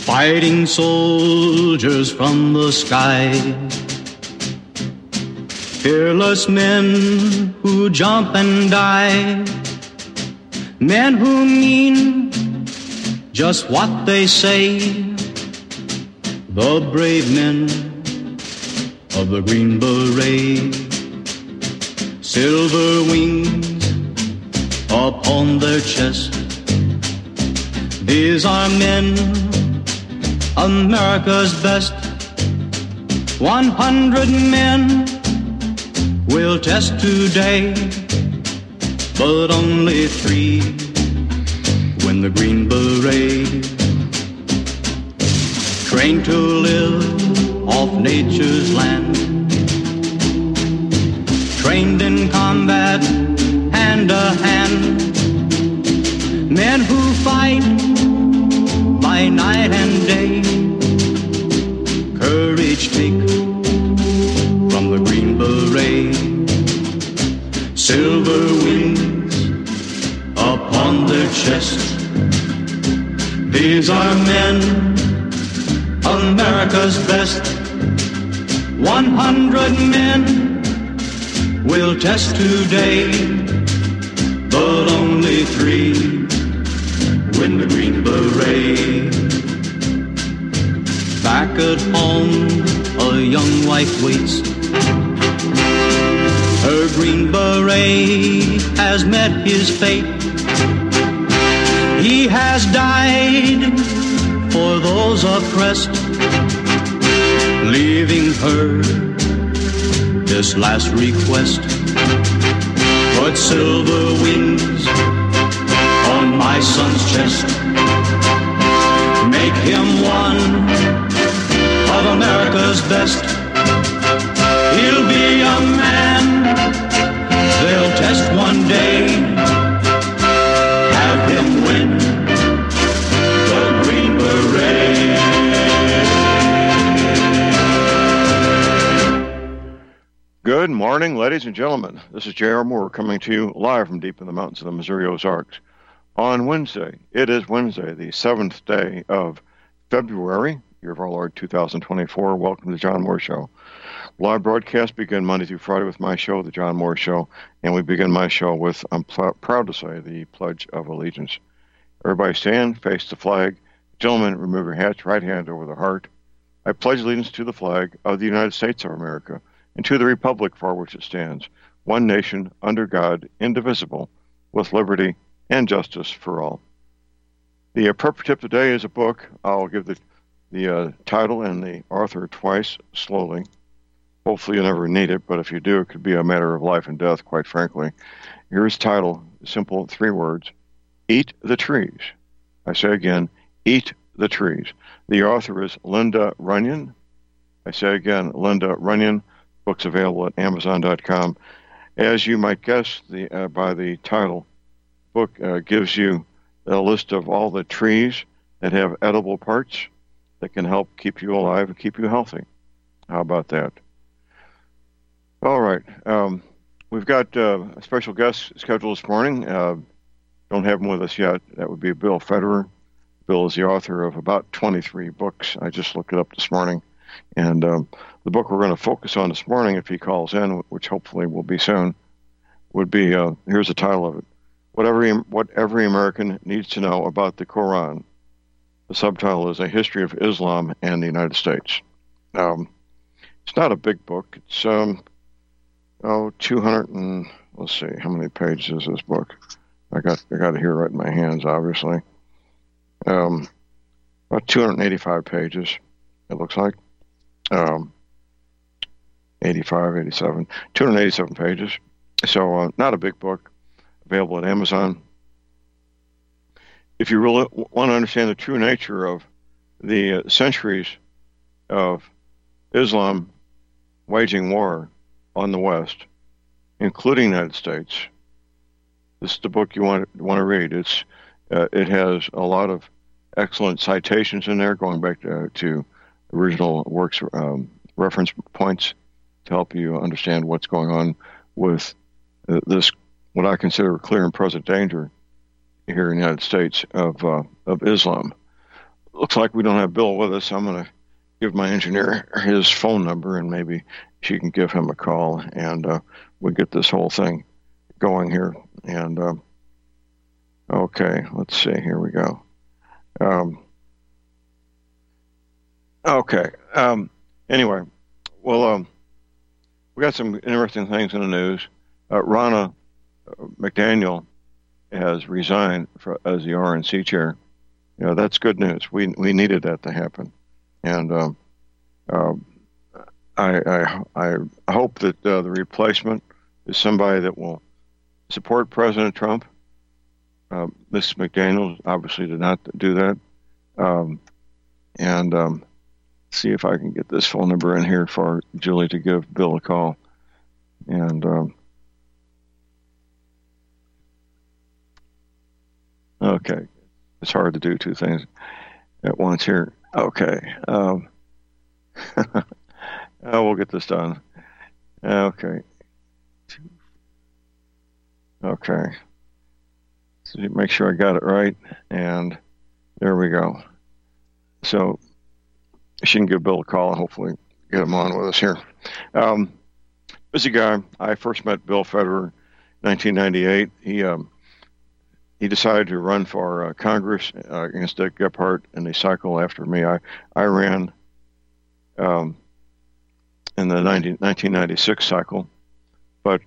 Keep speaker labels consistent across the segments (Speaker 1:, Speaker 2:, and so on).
Speaker 1: Fighting soldiers from the sky, fearless men who jump and die, men who mean just what they say, the brave men of the Green Beret. Silver wings upon their chest, these are men, America's best. 100 men will test today, but only 3 win the Green Beret. Trained to live off nature's land, trained in combat hand to hand, men who fight by night and day, courage take from the Green Beret. Silver wings upon their chest, these are men, America's best. 100 men will test today, but only 3 win the Green Beret. Back at home, a young wife waits. Her Green Beret has met his fate. He has died for those oppressed, leaving her this last request. Put silver wings on my son's chest, make him one of America's best. He'll be a man they'll test one day, have him win the Green Beret.
Speaker 2: Good morning, ladies and gentlemen. This is J.R. Moore coming to you live from deep in the mountains of the Missouri Ozarks on Wednesday. It is Wednesday, the 7th day of February, year of our Lord 2024. Welcome to the John Moore Show. Live broadcasts begin Monday through Friday with my show, The John Moore Show, and we begin my show with, I'm proud to say, the Pledge of Allegiance. Everybody stand, face the flag. Gentlemen, remove your hats, right hand over the heart. I pledge allegiance to the flag of the United States of America and to the republic for which it stands, one nation, under God, indivisible, with liberty and justice for all. The appropriate tip today is a book. I'll give the title and the author twice, slowly. Hopefully you'll never need it, but if you do, it could be a matter of life and death, quite frankly. Here's the title, simple 3 words, Eat the Trees. I say again, Eat the Trees. The author is Linda Runyon. I say again, Linda Runyon. Book's available at Amazon.com. As you might guess by the title, the book gives you a list of all the trees that have edible parts that can help keep you alive and keep you healthy. How about that? All right. We've got a special guest scheduled this morning. Don't have him with us yet. That would be Bill Federer. Bill is the author of about 23 books. I just looked it up this morning. And the book we're going to focus on this morning, if he calls in, which hopefully will be soon, would be, here's the title of it, What Every American Needs to Know About the Quran. The subtitle is A History of Islam and the United States. It's not a big book. It's 200 and, let's see, how many pages is this book? I got it here right in my hands, obviously. About 285 pages, it looks like. 287 pages. So not a big book, available at Amazon. If you really want to understand the true nature of the centuries of Islam waging war on the West, including the United States, this is the book you want to read. It has a lot of excellent citations in there, going back to original works, reference points to help you understand what's going on with this, what I consider a clear and present danger here in the United States of Islam. looks like we don't have Bill with us. I'm going to give my engineer his phone number, and maybe she can give him a call, and we'll get this whole thing going here. And okay, let's see. Here we go. Okay. Anyway, well, we got some interesting things in the news. Ronna McDaniel has resigned as the RNC chair. That's good news. We needed that to happen, and I hope that the replacement is somebody that will support President Trump. Ms. McDaniel obviously did not do that, and see if I can get this phone number in here for Julie to give Bill a call, and okay. It's hard to do two things at once here. Okay. We'll get this done. Okay. Okay. So make sure I got it right. And there we go. So she can give Bill a call and hopefully get him on with us here. Busy guy. I first met Bill Federer in 1998. He decided to run for Congress against Dick Gephardt in the cycle after me. I ran in the 1996 cycle, but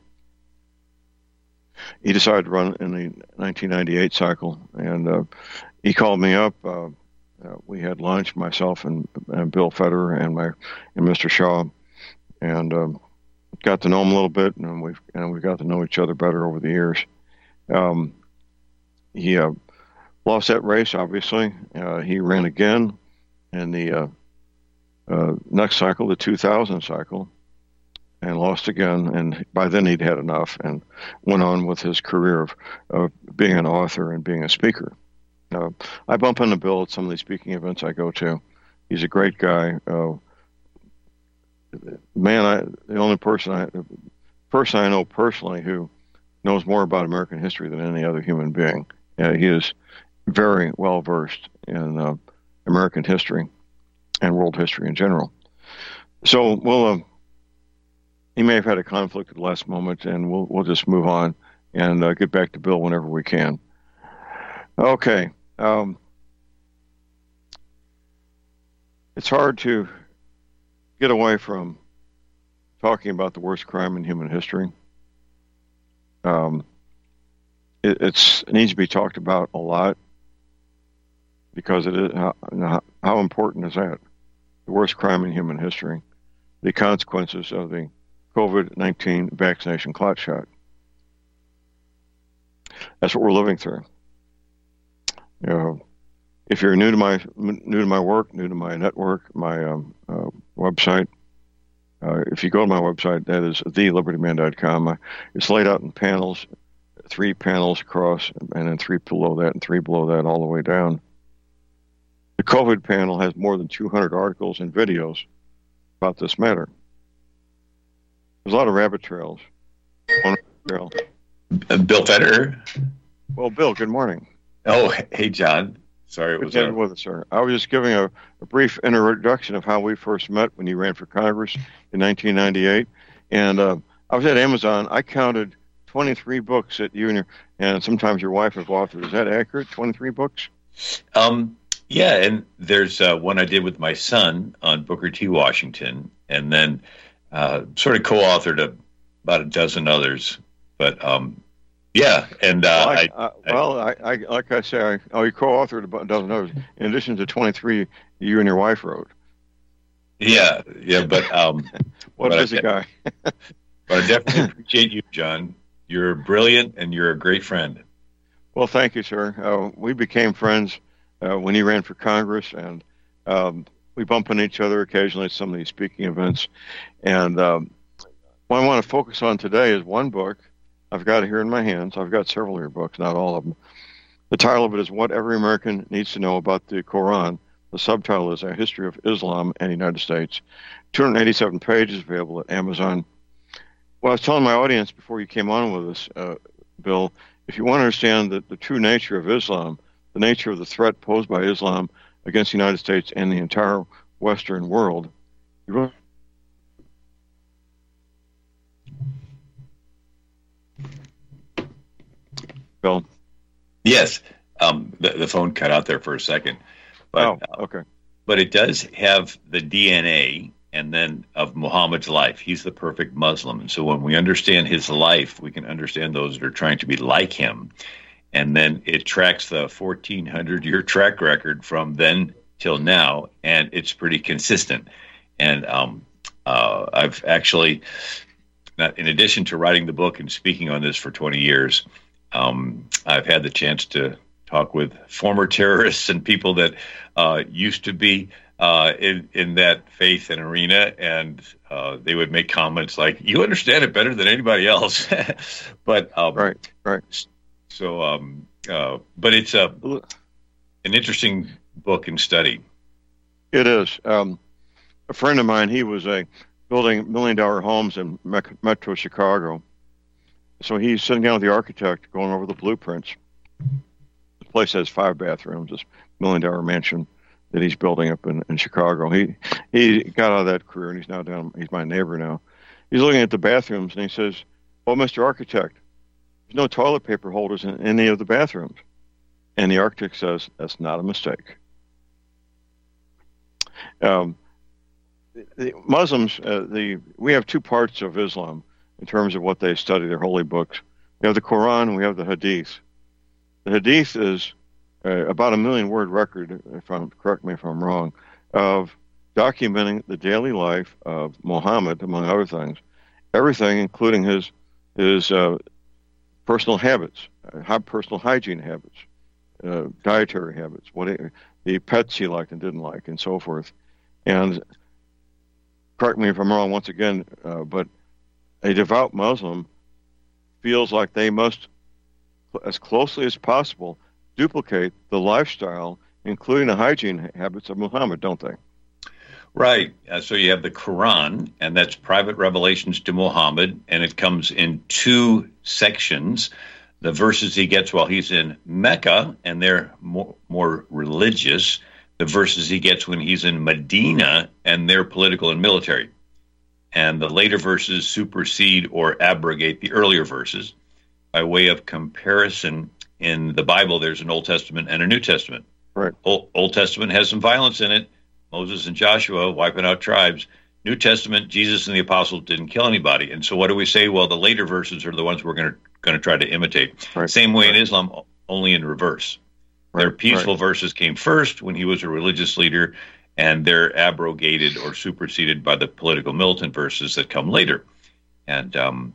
Speaker 2: he decided to run in the 1998 cycle, and he called me up. We had lunch, myself and Bill Federer and Mr. Shaw, and got to know him a little bit, and we got to know each other better over the years. He lost that race, obviously. He ran again in the next cycle, the 2000 cycle, and lost again. And by then he'd had enough and went on with his career of being an author and being a speaker. I bump into Bill at some of these speaking events I go to. He's a great guy. The only person I know personally who knows more about American history than any other human being. He is very well versed in American history and world history in general. So he may have had a conflict at the last moment, and we'll just move on and get back to Bill whenever we can. Okay. It's hard to get away from talking about the worst crime in human history. It needs to be talked about a lot because it is how important is that? The worst crime in human history, the consequences of the COVID-19 vaccination clot shot. That's what we're living through. If you're new to my work, new to my network, my website, if you go to my website, that is thelibertyman.com. It's laid out in panels, 3 panels across, and then 3 below that, and 3 below that, all the way down. The COVID panel has more than 200 articles and videos about this matter. There's a lot of rabbit trails. One trail.
Speaker 3: Bill Federer.
Speaker 2: Well, Bill, good morning.
Speaker 3: Oh, hey, John. Sorry it was
Speaker 2: with us, sir. I was just giving a brief introduction of how we first met when you ran for Congress in 1998. And I was at Amazon. I counted 23 books that you and sometimes your wife have authored. Is that accurate? 23 books?
Speaker 3: Yeah, and there's one I did with my son on Booker T. Washington, and then sort of co-authored about a dozen others. But yeah, and
Speaker 2: I like I say, you co-authored about a dozen others in addition to 23 you and your wife wrote.
Speaker 3: Yeah, but
Speaker 2: what a busy guy.
Speaker 3: But I definitely appreciate you, John. You're brilliant, and you're a great friend.
Speaker 2: Well, thank you, sir. We became friends when he ran for Congress, and we bump into each other occasionally at some of these speaking events. And what I want to focus on today is one book. I've got it here in my hands. I've got several of your books, not all of them. The title of it is What Every American Needs to Know About the Quran. The subtitle is A History of Islam and the United States. 287 pages available at Amazon. Well, I was telling my audience before you came on with us, Bill, if you want to understand the true nature of Islam, the nature of the threat posed by Islam against the United States and the entire Western world. Bill?
Speaker 3: Yes. The phone cut out there for a second. But,
Speaker 2: okay.
Speaker 3: But it does have the DNA and then of Muhammad's life. He's the perfect Muslim. And so when we understand his life, we can understand those that are trying to be like him. And then it tracks the 1,400-year track record from then till now, and it's pretty consistent. And I've actually, in addition to writing the book and speaking on this for 20 years, I've had the chance to talk with former terrorists and people that used to be in that faith and arena, and they would make comments like, "You understand it better than anybody else." But
Speaker 2: right.
Speaker 3: So, but it's an interesting book and study.
Speaker 2: It is. A friend of mine, he was building $1 million homes in Metro Chicago. So he's sitting down with the architect, going over the blueprints. The place has 5 bathrooms, this $1 million mansion that he's building up in Chicago. He got out of that career, and he's now down. He's my neighbor now. He's looking at the bathrooms, and he says, "Well, Mr. Architect, there's no toilet paper holders in any of the bathrooms." And the architect says, "That's not a mistake." The Muslims, we have 2 parts of Islam in terms of what they study, their holy books. We have the Quran and we have the Hadith. The Hadith is about 1 million-word record, correct me if I'm wrong, of documenting the daily life of Muhammad, among other things, everything, including his personal habits, personal hygiene habits, dietary habits, the pets he liked and didn't like, and so forth. And correct me if I'm wrong once again, but a devout Muslim feels like they must, as closely as possible, duplicate the lifestyle, including the hygiene habits of Muhammad, don't they?
Speaker 3: Right. So you have the Quran, and that's private revelations to Muhammad, and it comes in 2 sections. The verses he gets while he's in Mecca, and they're more religious. The verses he gets when he's in Medina, and they're political and military. And the later verses supersede or abrogate the earlier verses. By way of comparison, in the Bible, there's an Old Testament and a New Testament.
Speaker 2: Right.
Speaker 3: Old Testament has some violence in it. Moses and Joshua wiping out tribes. New Testament, Jesus and the apostles didn't kill anybody. And so what do we say? Well, the later verses are the ones we're going to try to imitate.
Speaker 2: Right.
Speaker 3: Same way in Islam, only in reverse.
Speaker 2: Right.
Speaker 3: Their peaceful verses came first when he was a religious leader, and they're abrogated or superseded by the political militant verses that come later. And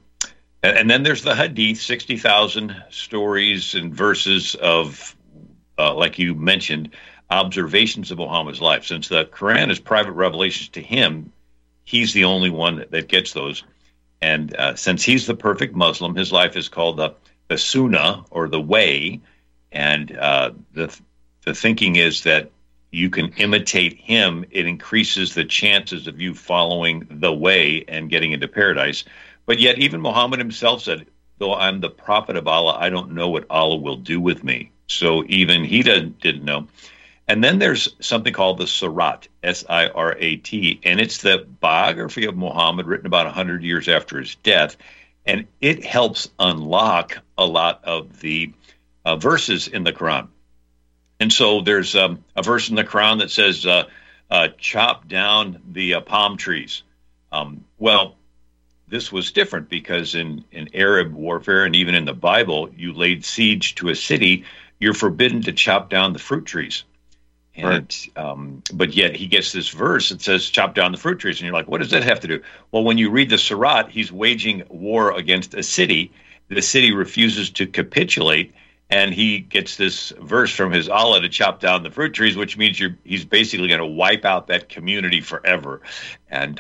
Speaker 3: then there's the Hadith, 60,000 stories and verses of, like you mentioned, observations of Muhammad's life. Since the Quran is private revelations to him, he's the only one that gets those. And since he's the perfect Muslim, his life is called the Sunnah, or the Way. And the thinking is that you can imitate him. It increases the chances of you following the way and getting into paradise. But yet even Muhammad himself said, "Though I'm the prophet of Allah, I don't know what Allah will do with me." So even he didn't know. And then there's something called the Sirat, S-I-R-A-T, and it's the biography of Muhammad written about 100 years after his death. And it helps unlock a lot of the verses in the Quran. And so there's a verse in the Quran that says, chop down the palm trees. Well, this was different because in Arab warfare and even in the Bible, you laid siege to a city, you're forbidden to chop down the fruit trees. And but yet he gets this verse that says chop down the fruit trees. And you're like, what does that have to do? Well, when you read the Sirat, he's waging war against a city. The city refuses to capitulate. And he gets this verse from his Allah to chop down the fruit trees, which means he's basically going to wipe out that community forever. And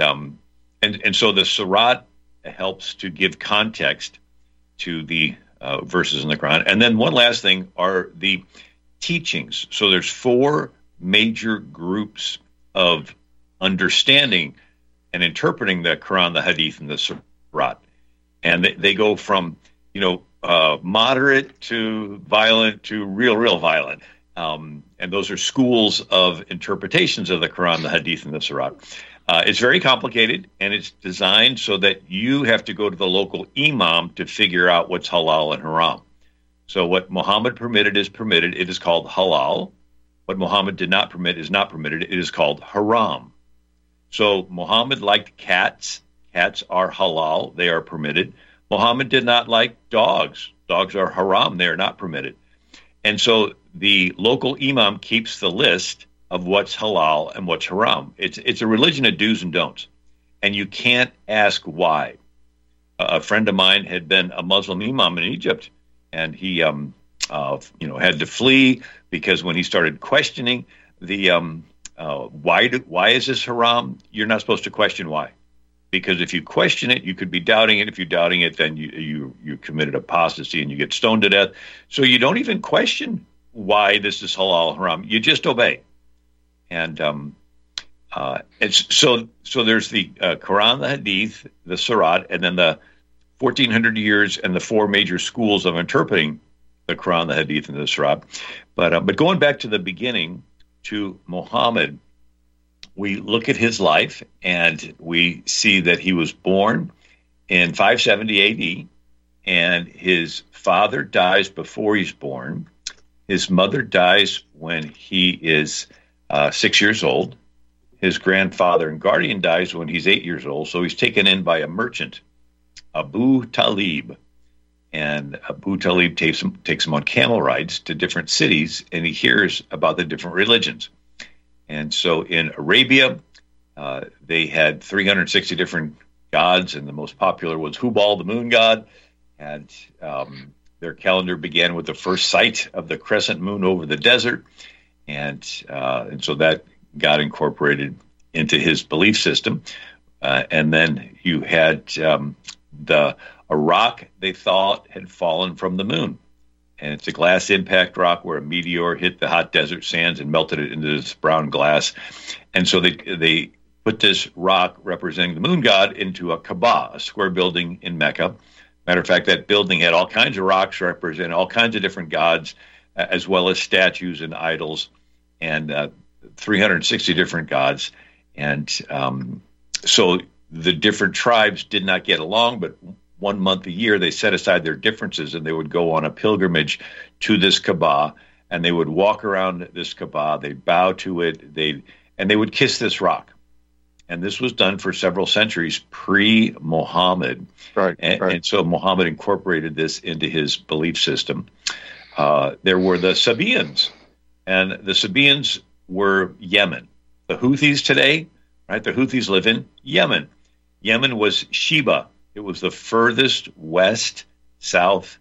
Speaker 3: so the Sirat helps to give context to the verses in the Quran. And then one last thing are the teachings. So there's 4 major groups of understanding and interpreting the Quran, the Hadith, and the Sirat. And they go from, moderate to violent to real violent. And those are schools of interpretations of the Quran, the Hadith, and the Surat. It's very complicated, and it's designed so that you have to go to the local imam to figure out what's halal and haram. So what Muhammad permitted is permitted. It is called halal. What Muhammad did not permit is not permitted. It is called haram. So Muhammad liked cats. Cats are halal. They are permitted. Muhammad did not like dogs. Dogs are haram. They are not permitted. And so the local imam keeps the list of what's halal and what's haram. It's a religion of do's and don'ts. And you can't ask why. A friend of mine had been a Muslim imam in Egypt, and he had to flee because when he started questioning the why is this haram, you're not supposed to question why. Because if you question it, you could be doubting it. If you're doubting it, then you committed apostasy and you get stoned to death. So you don't even question why this is halal haram. You just obey. And so there's the Quran, the Hadith, the Surat, and then the 1,400 years and the four major schools of interpreting the Quran, the Hadith, and the Surat. But going back to the beginning, to Muhammad, we look at his life and we see that he was born in 570 AD, and his father dies before he's born. His mother dies when he is 6 years old. His grandfather and guardian dies when he's 8 years old, so he's taken in by a merchant, Abu Talib. And Abu Talib takes him on camel rides to different cities, and he hears about the different religions. And so in Arabia, they had 360 different gods, and the most popular was Hubal, the moon god. And their calendar began with the first sight of the crescent moon over the desert. And so that got incorporated into his belief system. And then you had a rock they thought had fallen from the moon. And it's a glass impact rock where a meteor hit the hot desert sands and melted it into this brown glass. And so they put this rock representing the moon god into a Kaaba, a square building in Mecca. Matter of fact, that building had all kinds of rocks representing all kinds of different gods, as well as statues and idols, and 360 different gods. And so the different tribes did not get along, but 1 month a year, they set aside their differences and they would go on a pilgrimage to this Kaaba, and they would walk around this Kaaba, they'd bow to it, and they would kiss this rock. And this was done for several centuries pre-Muhammad. Right. And so Muhammad incorporated this into his belief system. There were the Sabaeans, and the Sabaeans were Yemen. The Houthis today, right? The Houthis live in Yemen. Yemen was Sheba. It was the furthest west-south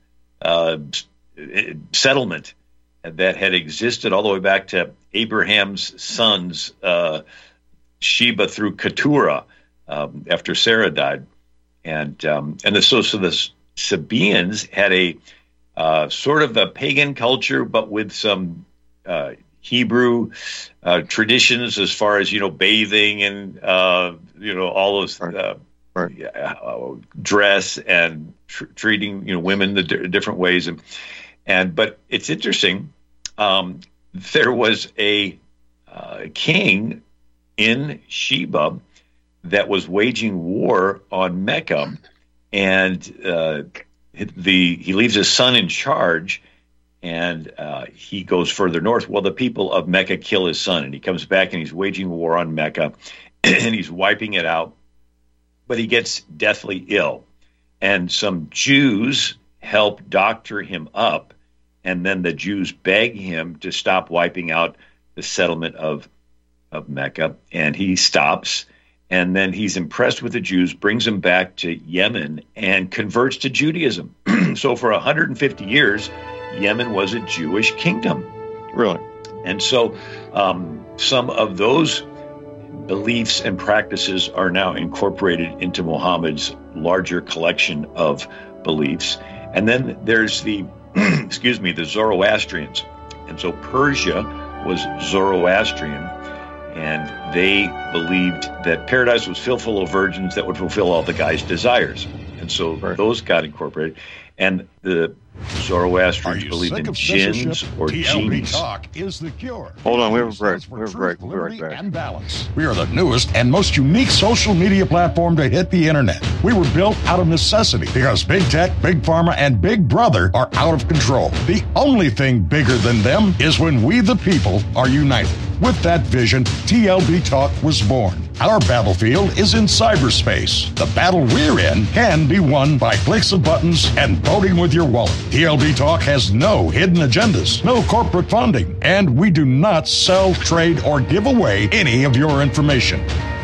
Speaker 3: settlement that had existed all the way back to Abraham's sons, Sheba through Keturah, after Sarah died. So the Sabaeans had a sort of a pagan culture, but with some Hebrew traditions as far as, bathing and, all those dress and treating, women the different ways. But it's interesting. There was a king in Sheba that was waging war on Mecca, and he leaves his son in charge, and he goes further north. Well, the people of Mecca kill his son, and he comes back and he's waging war on Mecca, and he's wiping it out, but he gets deathly ill, and some Jews help doctor him up, and then the Jews beg him to stop wiping out the settlement of Mecca, and he stops, and then he's impressed with the Jews, brings them back to Yemen, and converts to Judaism. So for 150 years, Yemen was a Jewish kingdom.
Speaker 2: Really?
Speaker 3: And so some of those beliefs and practices are now incorporated into Muhammad's larger collection of beliefs. And then there's the Zoroastrians. And so Persia was Zoroastrian, and they believed that paradise was filled full of virgins that would fulfill all the guy's desires. And so those got incorporated. And the Zoroastrians believe in jinns or genies.
Speaker 4: Talk is the cure.
Speaker 2: Hold on, we have a break. We'll be right back.
Speaker 4: And balance. We are the newest and most unique social media platform to hit the internet. We were built out of necessity because big tech, big pharma, and big brother are out of control. The only thing bigger than them is when we the people are united. With that vision, TLB Talk was born. Our battlefield is in cyberspace. The battle we're in can be won by clicks of buttons and voting with your wallet. TLB Talk has no hidden agendas, no corporate funding, and we do not sell, trade, or give away any of your information.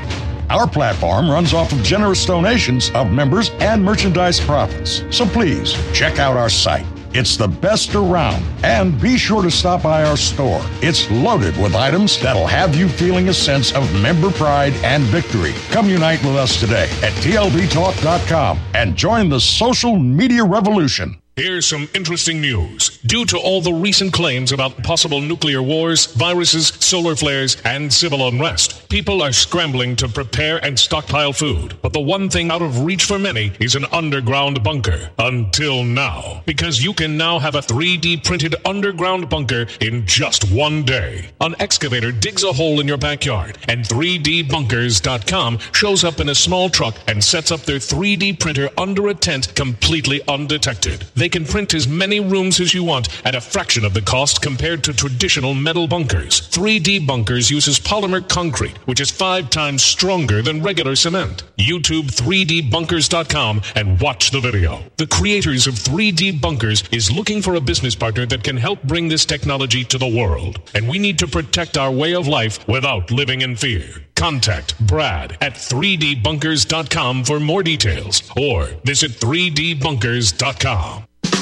Speaker 4: Our platform runs off of generous donations of members and merchandise profits. So please, check out our site. It's the best around. And be sure to stop by our store. It's loaded with items that'll have you feeling a sense of member pride and victory. Come unite with us today at tlbtalk.com and join the social media revolution.
Speaker 5: Here's some interesting news. Due to all the recent claims about possible nuclear wars, viruses, solar flares, and civil unrest, people are scrambling to prepare and stockpile food. But the one thing out of reach for many is an underground bunker. Until now. Because you can now have a 3D printed underground bunker in just one day. An excavator digs a hole in your backyard, and 3dbunkers.com shows up in a small truck and sets up their 3D printer under a tent completely undetected. They can print as many rooms as you want at a fraction of the cost compared to traditional metal bunkers. 3D Bunkers uses polymer concrete, which is 5 times stronger than regular cement. YouTube 3dbunkers.com and watch the video. The creators of 3D Bunkers is looking for a business partner that can help bring this technology to the world. And we need to protect our way of life without living in fear. Contact Brad at 3dbunkers.com for more details or visit 3dbunkers.com.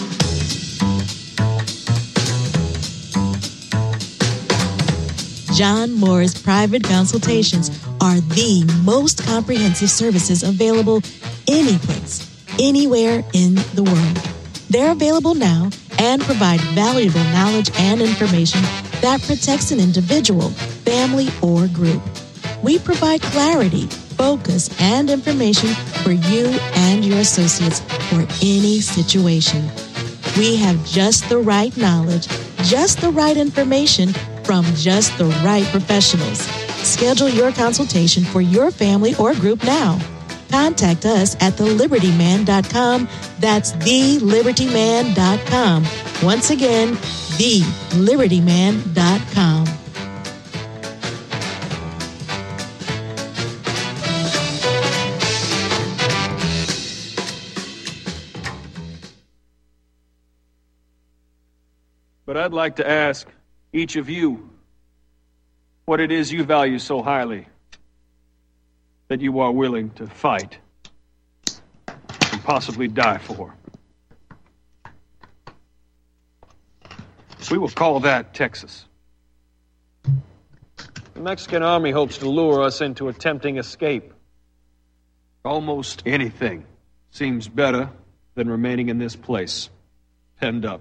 Speaker 6: John Moore's private consultations are the most comprehensive services available anyplace, anywhere in the world. They're available now and provide valuable knowledge and information that protects an individual, family, or group. We provide clarity, focus, and information for you and your associates for any situation. We have just the right knowledge, just the right information from just the right professionals. Schedule your consultation for your family or group now. Contact us at thelibertyman.com. That's thelibertyman.com. Once again, thelibertyman.com.
Speaker 7: But I'd like to ask each of you what it is you value so highly that you are willing to fight and possibly die for. We will call that Texas. The Mexican army hopes to lure us into a tempting escape. Almost anything seems better than remaining in this place, penned up.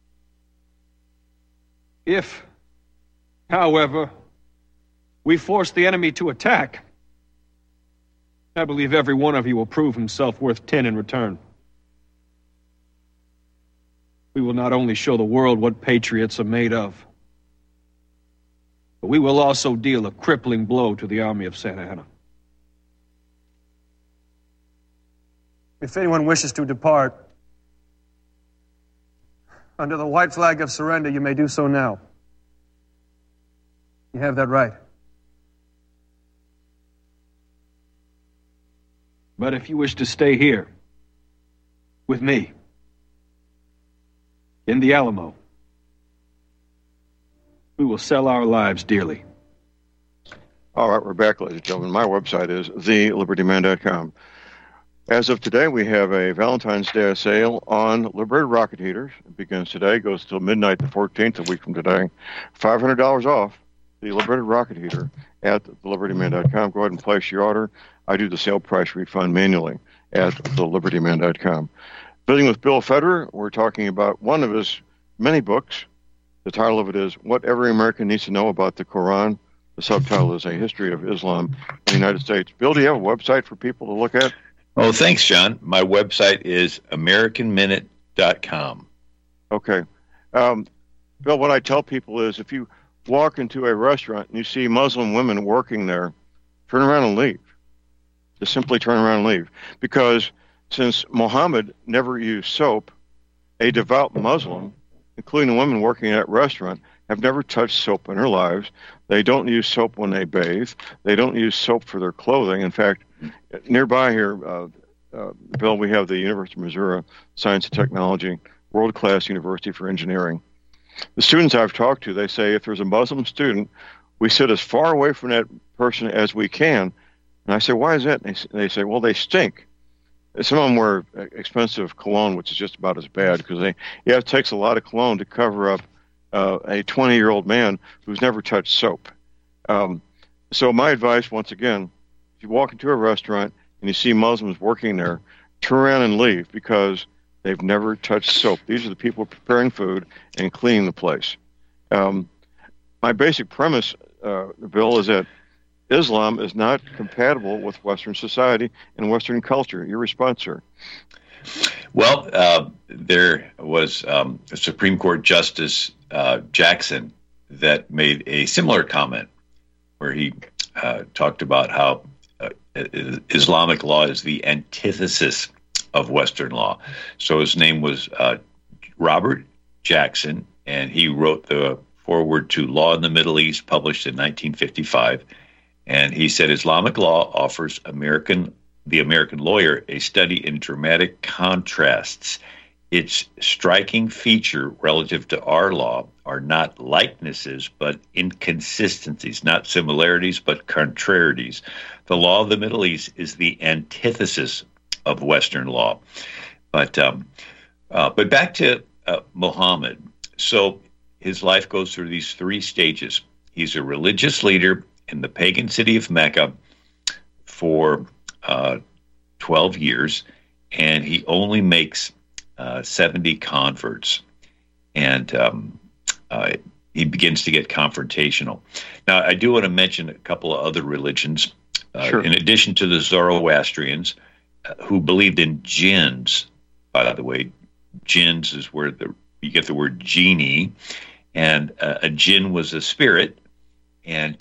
Speaker 7: If, however, we force the enemy to attack, I believe every one of you will prove himself worth 10 in return. We will not only show the world what patriots are made of, but we will also deal a crippling blow to the army of Santa Anna.
Speaker 8: If anyone wishes to depart, under the white flag of surrender, you may do so now. You have that right.
Speaker 7: But if you wish to stay here, with me, in the Alamo, we will sell our lives dearly.
Speaker 2: All right, we're back, ladies and gentlemen. My website is thelibertyman.com. As of today, we have a Valentine's Day sale on Liberated rocket heaters. It begins today, goes till midnight the 14th, a week from today. $500 off the Liberated rocket heater at thelibertyman.com. Go ahead and place your order. I do the sale price refund manually at thelibertyman.com. Visiting with Bill Federer, we're talking about one of his many books. The title of it is What Every American Needs to Know About the Quran. The subtitle is A History of Islam in the United States. Bill, do you have a website for people to look at?
Speaker 3: Oh, thanks, John. My website is Islam.com.
Speaker 2: Okay. Bill, what I tell people is if you walk into a restaurant and you see Muslim women working there, turn around and leave. Just simply turn around and leave. Because since Muhammad never used soap, a devout Muslim, including the women working at that restaurant, have never touched soap in their lives. They don't use soap when they bathe. They don't use soap for their clothing. In fact, nearby here, Bill, we have the University of Missouri Science and Technology, world-class university for engineering. The students I've talked to, they say if there's a Muslim student, we sit as far away from that person as we can. And I say, why is that? And they say, well, they stink. Some of them wear expensive cologne, which is just about as bad because it takes a lot of cologne to cover up a 20-year-old man who's never touched soap. So my advice, once again, if you walk into a restaurant and you see Muslims working there, turn around and leave because they've never touched soap. These are the people preparing food and cleaning the place. My basic premise, Bill, is that Islam is not compatible with Western society and Western culture. Your response, sir?
Speaker 3: Well, there was a Supreme Court Justice Jackson that made a similar comment where he talked about how Islamic law is the antithesis of Western law. So his name was Robert Jackson, and he wrote the foreword to Law in the Middle East, published in 1955. And he said Islamic law offers the American lawyer a study in dramatic contrasts. Its striking feature relative to our law are not likenesses, but inconsistencies, not similarities, but contrarieties. The law of the Middle East is the antithesis of Western law. But back to Muhammad. So his life goes through these three stages. He's a religious leader in the pagan city of Mecca for 12 years, and he only makes 70 converts. And he begins to get confrontational. Now, I do want to mention a couple of other religions.
Speaker 2: Sure.
Speaker 3: In addition to the Zoroastrians, who believed in jinns. By the way, jinns is where you get the word genie, and a jinn was a spirit. And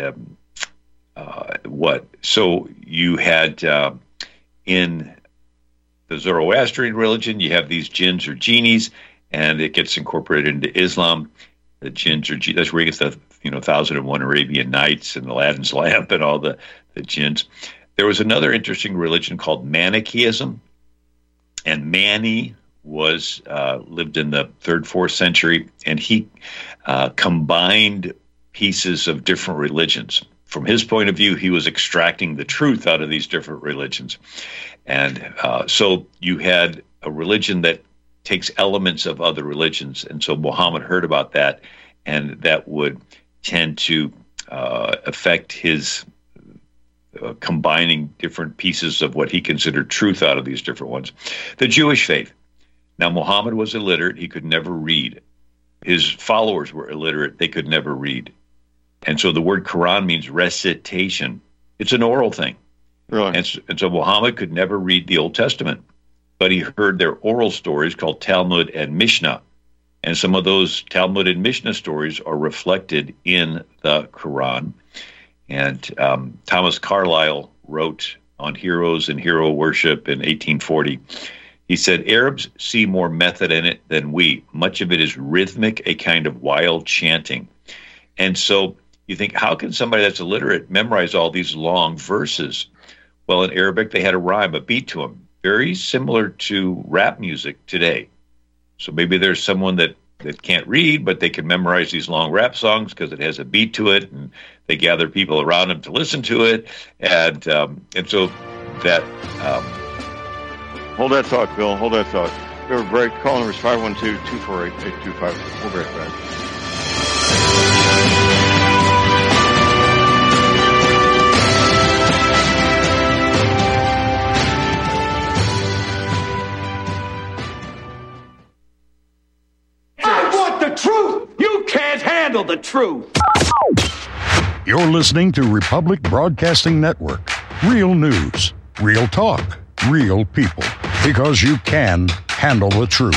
Speaker 3: So you had in the Zoroastrian religion, you have these jinns or genies, and it gets incorporated into Islam. The jinns or that's where you get the 1001 Arabian Nights and Aladdin's lamp and all the jinns. There was another interesting religion called Manichaeism, and Mani was lived in the 3rd, 4th century, and he combined pieces of different religions. From his point of view, he was extracting the truth out of these different religions. And so you had a religion that takes elements of other religions. And so Muhammad heard about that, and that would tend to affect his combining different pieces of what he considered truth out of these different ones. The Jewish faith. Now, Muhammad was illiterate. He could never read. His followers were illiterate. They could never read. And so the word Quran means recitation. It's an oral thing.
Speaker 2: Really?
Speaker 3: And so Muhammad could never read the Old Testament, but he heard their oral stories called Talmud and Mishnah. And some of those Talmud and Mishnah stories are reflected in the Quran. And Thomas Carlyle wrote on heroes and hero worship in 1840. He said, Arabs see more method in it than we. Much of it is rhythmic, a kind of wild chanting. And so you think, how can somebody that's illiterate memorize all these long verses? Well, in Arabic, they had a rhyme, a beat to them, very similar to rap music today. So maybe there's someone that can't read, but they can memorize these long rap songs because it has a beat to it, and they gather people around them to listen to it. And so that...
Speaker 2: Hold that thought, Bill. Hold that thought. We have a break. Call number is 512-248-8255. We'll be right back.
Speaker 9: I want the truth! You can't handle the truth!
Speaker 4: You're listening to Republic Broadcasting Network. Real news, real talk, real people. Because you can handle the truth.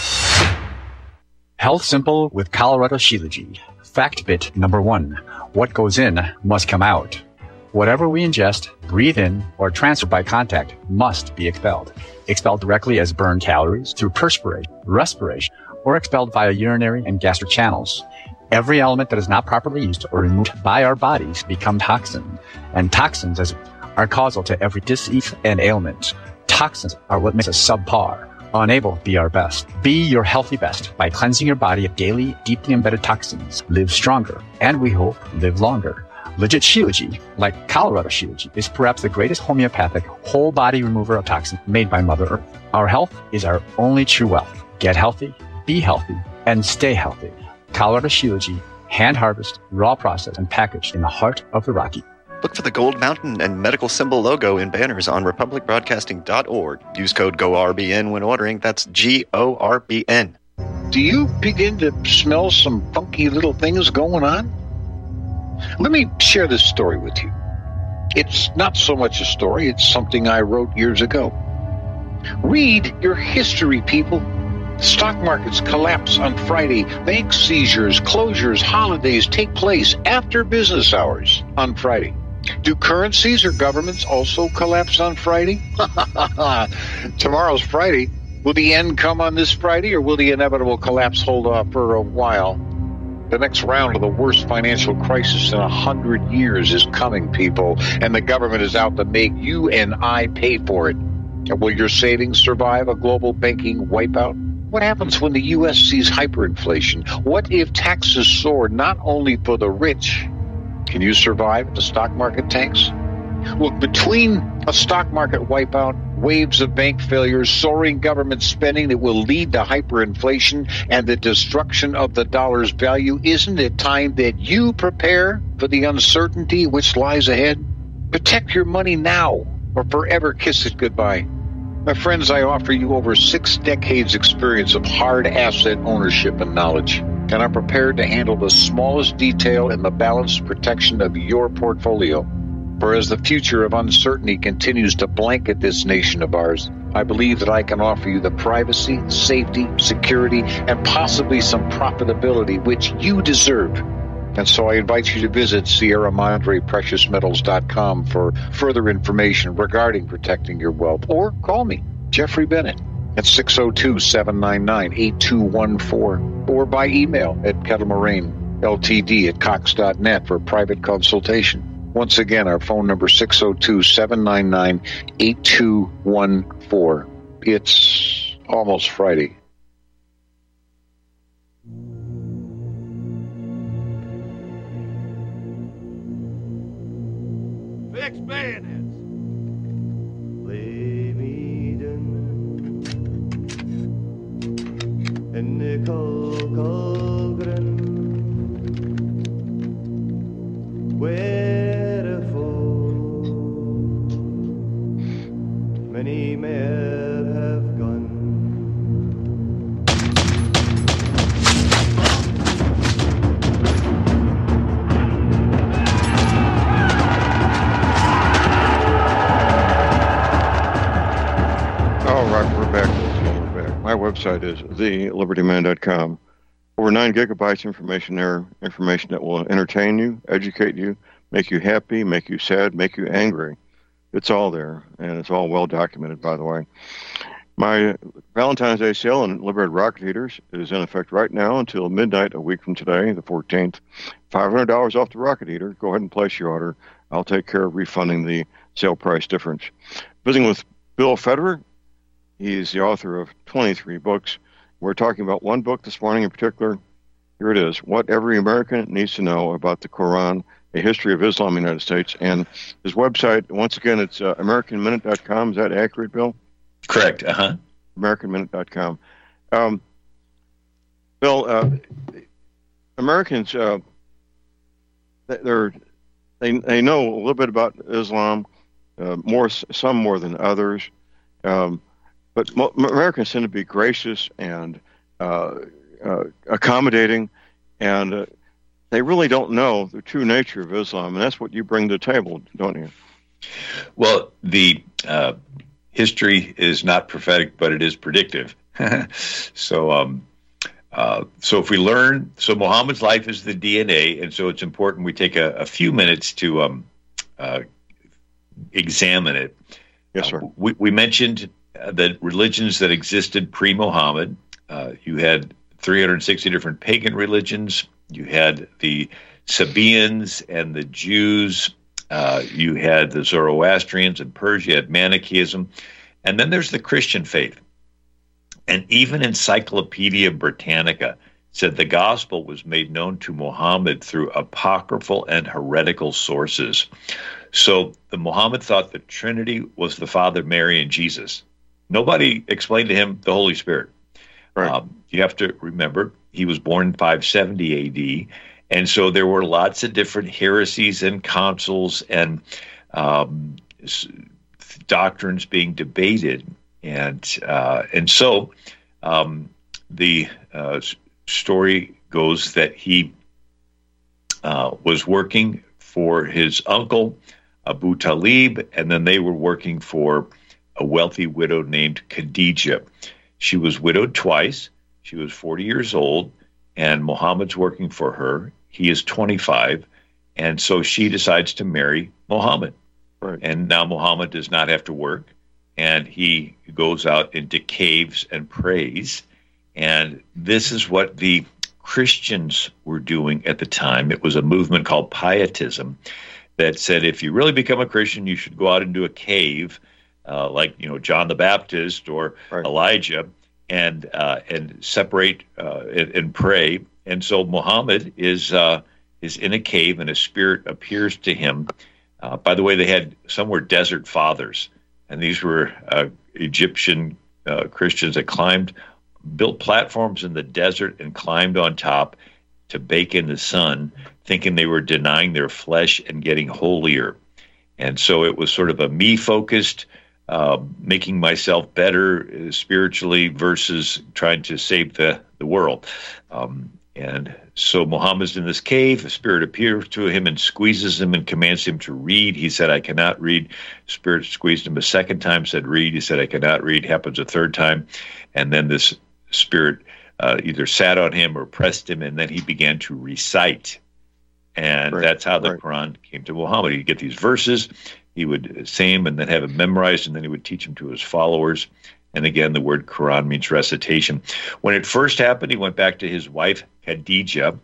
Speaker 10: Health Simple with Colorado Shilajit. Fact bit number 1. What goes in must come out. Whatever we ingest, breathe in, or transfer by contact must be expelled. Expelled directly as burned calories through perspiration, respiration, or expelled via urinary and gastric channels. Every element that is not properly used or removed by our bodies become toxin, and toxins are causal to every disease and ailment. Toxins are what makes us subpar, unable to be our best. Be your healthy best by cleansing your body of daily, deeply embedded toxins. Live stronger, and we hope live longer. Legit Shilajit, like Colorado Shilajit, is perhaps the greatest homeopathic whole body remover of toxins made by Mother Earth. Our health is our only true wealth. Get healthy, be healthy, and stay healthy. Colorado Shilajit, hand harvest, raw processed, and packaged in the heart of the Rocky.
Speaker 11: Look for the Gold Mountain and medical symbol logo in banners on republicbroadcasting.org. Use code GORBN when ordering. That's GORBN.
Speaker 12: Do you begin to smell some funky little things going on? Let me share this story with you. It's not so much a story, it's something I wrote years ago. Read your history, people. Stock markets collapse on Friday. Bank seizures, closures, holidays take place after business hours on Friday. Do currencies or governments also collapse on Friday? Tomorrow's Friday. Will the end come on this Friday, or will the inevitable collapse hold off for a while? The next round of the worst financial crisis in 100 years is coming, people, and the government is out to make you and I pay for it. Will your savings survive a global banking wipeout? What happens when the U.S. sees hyperinflation? What if taxes soar not only for the rich? Can you survive if the stock market tanks? Look, between a stock market wipeout, waves of bank failures, soaring government spending that will lead to hyperinflation, and the destruction of the dollar's value, isn't it time that you prepare for the uncertainty which lies ahead? Protect your money now, or forever kiss it goodbye. My friends, I offer you over 6 decades experience of hard asset ownership and knowledge, and I'm prepared to handle the smallest detail in the balanced protection of your portfolio. For as the future of uncertainty continues to blanket this nation of ours, I believe that I can offer you the privacy, safety, security, and possibly some profitability which you deserve. And so I invite you to visit SierraMadrePreciousMetals.com for further information regarding protecting your wealth. Or call me, Jeffrey Bennett, at 602-799-8214. Or by email at kettlemoraineltd@cox.net for private consultation. Once again, our phone number 602-799-8214. It's almost Friday.
Speaker 9: Fix bayonets.
Speaker 13: Lay me down in the Colgren, wherefore many men have gone.
Speaker 2: All right, we're back. My website is thelibertyman.com. Over 9 gigabytes information there, information that will entertain you, educate you, make you happy, make you sad, make you angry. It's all there, and it's all well documented, by the way. My Valentine's Day sale on Liberated rocket heaters is in effect right now until midnight a week from today, the 14th. $500 off the rocket heater. Go ahead and place your order. I'll take care of refunding the sale price difference. Visiting with Bill Federer. He's the author of 23 books. We're talking about one book this morning in particular. Here it is, What Every American Needs to Know About the Quran, A History of Islam in the United States. And his website, once again, it's AmericanMinute.com. Is that accurate, Bill?
Speaker 3: Correct.
Speaker 2: AmericanMinute.com. Bill, Americans, they know a little bit about Islam, some more than others. But Americans tend to be gracious and accommodating, and they really don't know the true nature of Islam, and that's what you bring to the table, don't you?
Speaker 3: Well, the history is not prophetic, but it is predictive. So if we learn, so Muhammad's life is the DNA, and so it's important we take a few minutes to examine it.
Speaker 2: Yes, sir.
Speaker 3: We mentioned the religions that existed pre-Muhammad. You had 360 different pagan religions. You had the Sabaeans and the Jews. You had the Zoroastrians in Persia. You had Manichaeism. And then there's the Christian faith. And even Encyclopedia Britannica said the gospel was made known to Muhammad through apocryphal and heretical sources. So the Muhammad thought the Trinity was the Father, Mary, and Jesus. Nobody explained to him the Holy Spirit.
Speaker 2: Right.
Speaker 3: You have to remember, he was born in 570 AD. And so there were lots of different heresies and councils and doctrines being debated. And so the story goes that he was working for his uncle, Abu Talib, and then they were working for a wealthy widow named Khadijah. She was widowed twice. She was 40 years old, and Muhammad's working for her. He is 25, and so she decides to marry Muhammad.
Speaker 2: Right.
Speaker 3: And now Muhammad does not have to work, and he goes out into caves and prays. And this is what the Christians were doing at the time. It was a movement called Pietism that said if you really become a Christian, you should go out into a cave, like John the Baptist or
Speaker 2: right.
Speaker 3: Elijah, and separate and pray. And so Muhammad is in a cave, and a spirit appears to him. By the way, they had some were desert fathers, and these were Egyptian Christians that built platforms in the desert and climbed on top to bake in the sun, thinking they were denying their flesh and getting holier. And so it was sort of a me-focused, making myself better spiritually versus trying to save the world. And so Muhammad's in this cave. The spirit appears to him and squeezes him and commands him to read. He said, I cannot read. Spirit squeezed him a second time, said, read. He said, I cannot read. Happens a third time. And then this spirit either sat on him or pressed him, and then he began to recite. And that's how the Quran came to Muhammad. He'd get these verses, he would say them and then have them memorized, and then he would teach them to his followers. And again, the word Quran means recitation. When it first happened, he went back to his wife, Khadijah,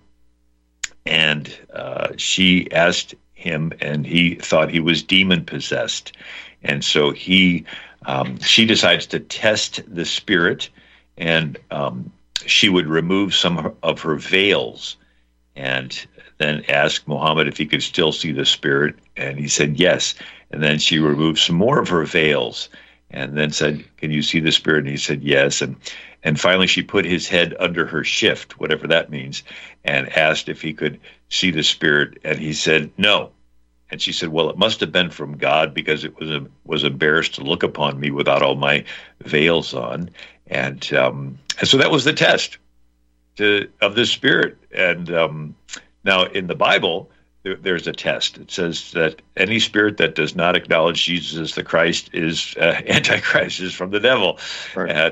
Speaker 3: and she asked him, and he thought he was demon-possessed. And so she decides to test the spirit, and she would remove some of her veils and then ask Muhammad if he could still see the spirit, and he said yes. And then she removed some more of her veils and then said, can you see the spirit? And he said yes. And finally she put his head under her shift, whatever that means, and asked if he could see the spirit, and he said no. And she said, well, it must have been from God, because it was embarrassed to look upon me without all my veils on. And so that was the test of the spirit. And now in the Bible, there's a test. It says that any spirit that does not acknowledge Jesus as the Christ is Antichrist, is from the devil. Right.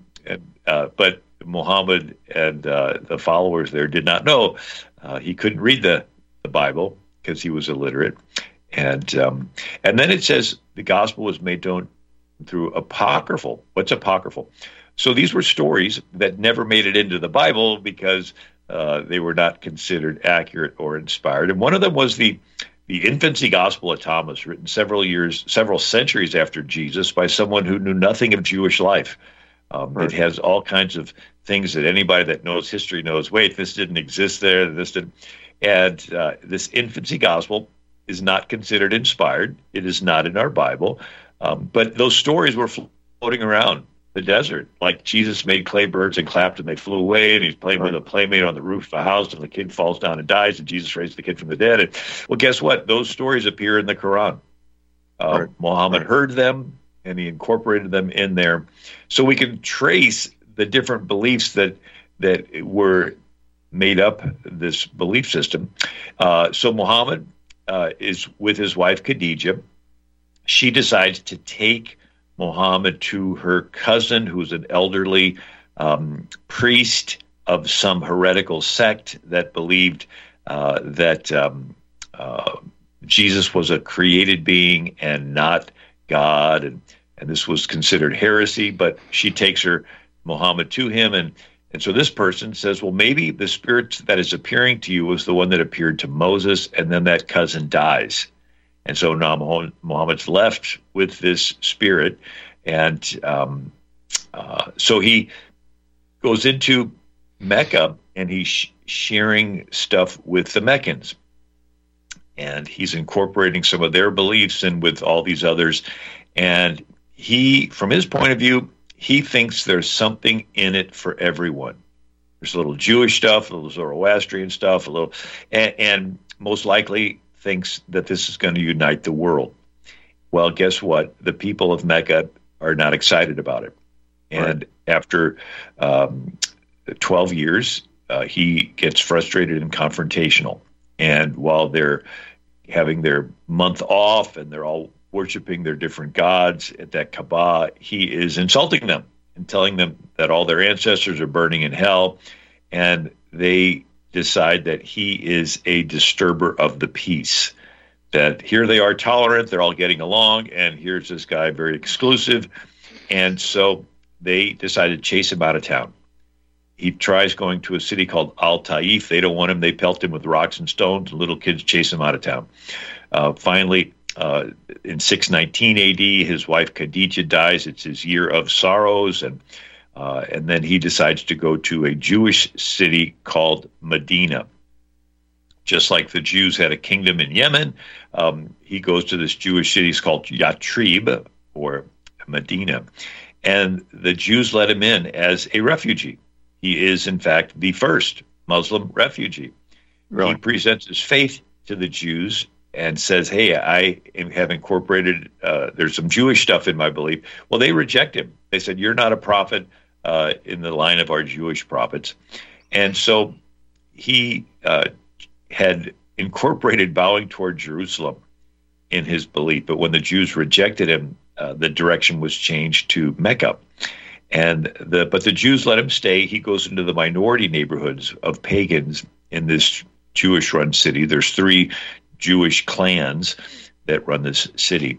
Speaker 3: But Muhammad and the followers there did not know. He couldn't read the Bible because he was illiterate. And then it says the gospel was made known through apocryphal. What's apocryphal? So these were stories that never made it into the Bible because they were not considered accurate or inspired. And one of them was the infancy gospel of Thomas, written several centuries after Jesus by someone who knew nothing of Jewish life. It has all kinds of things that anybody that knows history knows, wait, this didn't exist there, this didn't. And this infancy gospel is not considered inspired. It is not in our Bible. But those stories were floating around the desert. Like Jesus made clay birds and clapped and they flew away, and he's playing with a playmate on the roof of a house, and the kid falls down and dies, and Jesus raised the kid from the dead. And, well, guess what? Those stories appear in the Quran. Muhammad heard them, and he incorporated them in there. So we can trace the different beliefs that were made up this belief system. So Muhammad is with his wife Khadijah. She decides to take Muhammad to her cousin, who's an elderly priest of some heretical sect that believed that Jesus was a created being and not God, and this was considered heresy. But she takes her Muhammad to him, and so this person says, well, maybe the spirit that is appearing to you was the one that appeared to Moses, and then that cousin dies. And so now Muhammad's left with this spirit, and so he goes into Mecca, and he's sharing stuff with the Meccans. And he's incorporating some of their beliefs in with all these others. And he, from his point of view, he thinks there's something in it for everyone. There's a little Jewish stuff, a little Zoroastrian stuff, and most likely thinks that this is going to unite the world. Well, guess what? The people of Mecca are not excited about it. And after 12 years, he gets frustrated and confrontational. And while they're having their month off and they're all worshiping their different gods at that Kaaba, he is insulting them and telling them that all their ancestors are burning in hell. And they decide that he is a disturber of the peace. That here they are tolerant, they're all getting along, and here's this guy very exclusive. And so they decided to chase him out of town. He tries going to a city called Al-Taif. They don't want him. They pelt him with rocks and stones. Little kids chase him out of town. Finally, in 619 AD, his wife Khadijah dies. It's his year of sorrows. And then he decides to go to a Jewish city called Medina. Just like the Jews had a kingdom in Yemen, he goes to this Jewish city. It's called Yatrib, or Medina. And the Jews let him in as a refugee. He is, in fact, the first Muslim refugee. Really? He presents his faith to the Jews and says, hey, I have incorporated, there's some Jewish stuff in my belief. Well, they reject him. They said, you're not a prophet in the line of our Jewish prophets. And so he had incorporated bowing toward Jerusalem in his belief. But when the Jews rejected him, the direction was changed to Mecca. But the Jews let him stay. He goes into the minority neighborhoods of pagans in this Jewish-run city. There's 3 Jewish clans that run this city,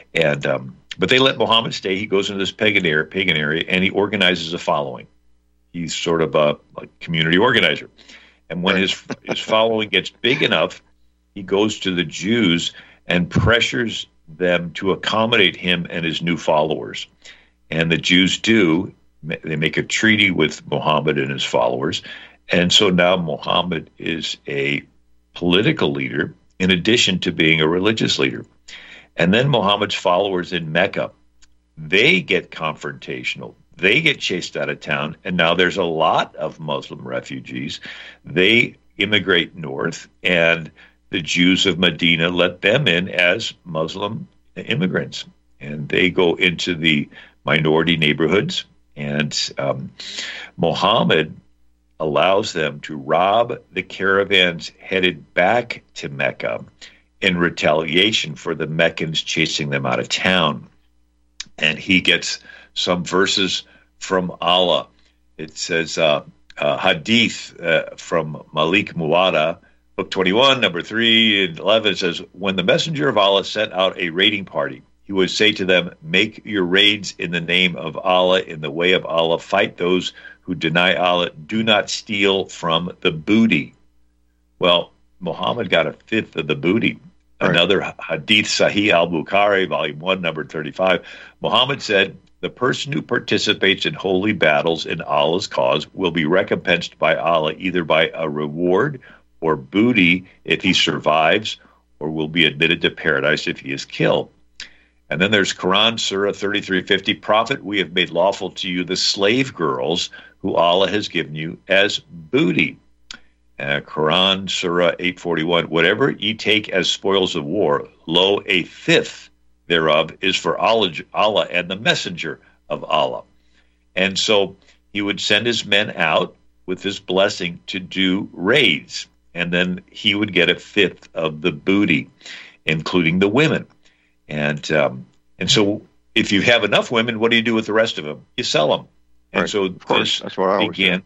Speaker 3: but they let Muhammad stay. He goes into this pagan area, and he organizes a following. He's sort of a community organizer. And when his following gets big enough, he goes to the Jews and pressures them to accommodate him and his new followers. And the Jews do. They make a treaty with Muhammad and his followers. And so now Muhammad is a political leader in addition to being a religious leader. And then Muhammad's followers in Mecca, they get confrontational. They get chased out of town. And now there's a lot of Muslim refugees. They immigrate north, and the Jews of Medina let them in as Muslim immigrants. And they go into the minority neighborhoods, and Muhammad allows them to rob the caravans headed back to Mecca in retaliation for the Meccans chasing them out of town. And he gets some verses from Allah. It says, hadith from Malik Muwada, book 21, number 3 and 11, says, when the messenger of Allah sent out a raiding party, he would say to them, make your raids in the name of Allah, in the way of Allah. Fight those who deny Allah. Do not steal from the booty. Well, Muhammad got a fifth of the booty. Right. Another hadith, Sahih al-Bukhari, volume 1, number 35. Muhammad said, the person who participates in holy battles in Allah's cause will be recompensed by Allah either by a reward or booty if he survives, or will be admitted to paradise if he is killed. And then there's Quran, Surah 3350, Prophet, we have made lawful to you the slave girls who Allah has given you as booty. Quran, Surah 841, whatever ye take as spoils of war, lo, a fifth thereof is for Allah and the messenger of Allah. And so he would send his men out with his blessing to do raids, and then he would get a fifth of the booty, including the women. And so if you have enough women, what do you do with the rest of them? You sell them. And so
Speaker 2: that's what I
Speaker 3: began.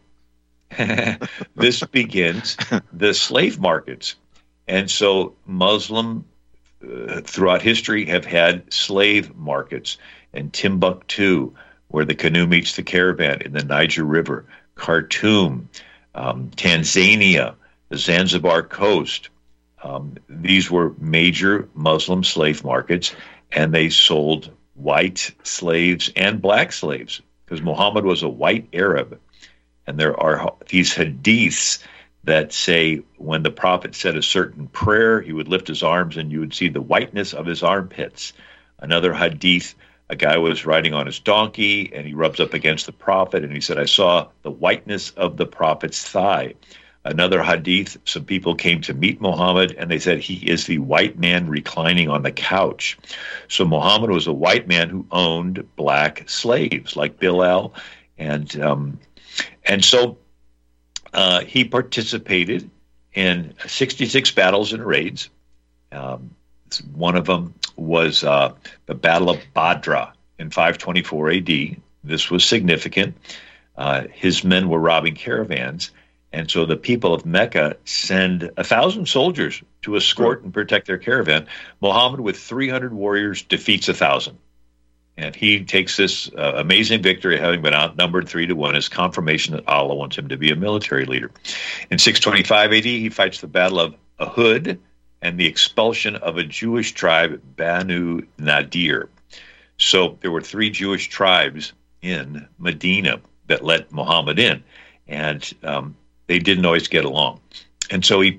Speaker 3: This begins the slave markets. And so Muslim throughout history have had slave markets in Timbuktu, where the canoe meets the caravan, in the Niger River, Khartoum, Tanzania, the Zanzibar coast. These were major Muslim slave markets, and they sold white slaves and black slaves, because Muhammad was a white Arab. And there are these hadiths that say when the Prophet said a certain prayer, he would lift his arms and you would see the whiteness of his armpits. Another hadith, a guy was riding on his donkey and he rubs up against the Prophet and he said, I saw the whiteness of the Prophet's thigh. Another hadith, some people came to meet Muhammad and they said he is the white man reclining on the couch. So Muhammad was a white man who owned black slaves like Bilal. And so he participated in 66 battles and raids. One of them was the Battle of Badra in 524 AD. This was significant. His men were robbing caravans. And so the people of Mecca send 1,000 soldiers to escort and protect their caravan. Muhammad, with 300 warriors, defeats 1,000. And he takes this amazing victory, having been outnumbered 3-1, as confirmation that Allah wants him to be a military leader. In 625 AD, he fights the Battle of Uhud and the expulsion of a Jewish tribe, Banu Nadir. So there were 3 Jewish tribes in Medina that let Muhammad in, and they didn't always get along. And so he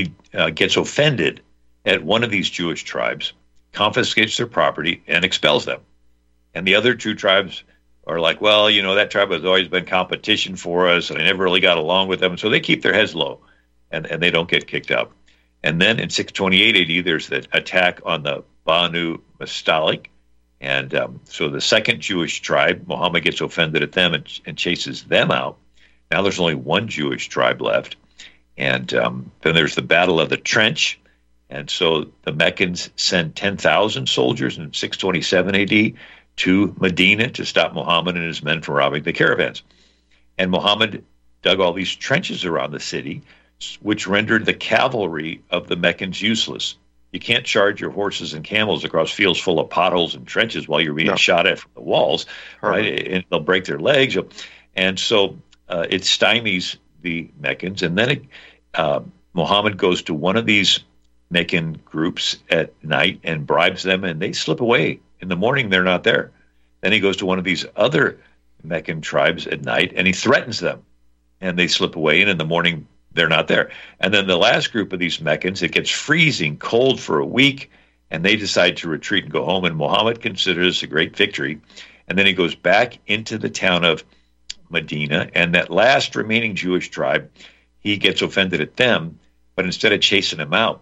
Speaker 3: gets offended at one of these Jewish tribes, confiscates their property, and expels them. And the other 2 tribes are like, well, you know, that tribe has always been competition for us, and I never really got along with them. And so they keep their heads low, and they don't get kicked out. And then in 628 AD, there's the attack on the Banu Mustalik. And so the second Jewish tribe, Muhammad gets offended at them and chases them out. Now there's only one Jewish tribe left. And then there's the Battle of the Trench. And so the Meccans send 10,000 soldiers in 627 AD to Medina to stop Muhammad and his men from robbing the caravans. And Muhammad dug all these trenches around the city, which rendered the cavalry of the Meccans useless. You can't charge your horses and camels across fields full of potholes and trenches while you're being shot at from the walls, right? And they'll break their legs. And so it stymies the Meccans. And then Muhammad goes to one of these Meccan groups at night and bribes them, and they slip away. In the morning, they're not there. Then he goes to one of these other Meccan tribes at night, and he threatens them, and they slip away, and in the morning, they're not there. And then the last group of these Meccans, it gets freezing cold for a week, and they decide to retreat and go home, and Muhammad considers a great victory. And then he goes back into the town of Medina, and that last remaining Jewish tribe, he gets offended at them, but instead of chasing them out,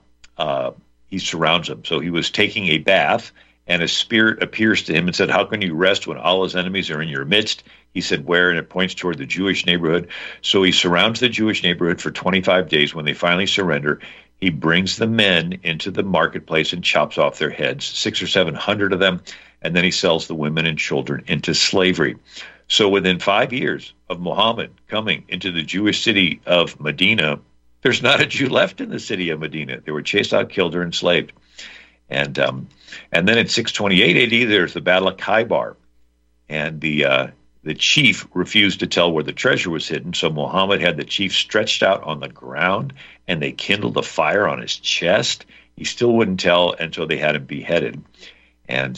Speaker 3: he surrounds them. So he was taking a bath, and a spirit appears to him and said, how can you rest when Allah's enemies are in your midst? He said, where? And it points toward the Jewish neighborhood. So he surrounds the Jewish neighborhood for 25 days. When they finally surrender, he brings the men into the marketplace and chops off their heads, 600 or 700 of them, and then he sells the women and children into slavery. So within 5 years of Muhammad coming into the Jewish city of Medina, there's not a Jew left in the city of Medina. They were chased out, killed, or enslaved. And then in 628 AD, there's the Battle of Khaybar. And the chief refused to tell where the treasure was hidden, so Muhammad had the chief stretched out on the ground, and they kindled a fire on his chest. He still wouldn't tell until they had him beheaded. And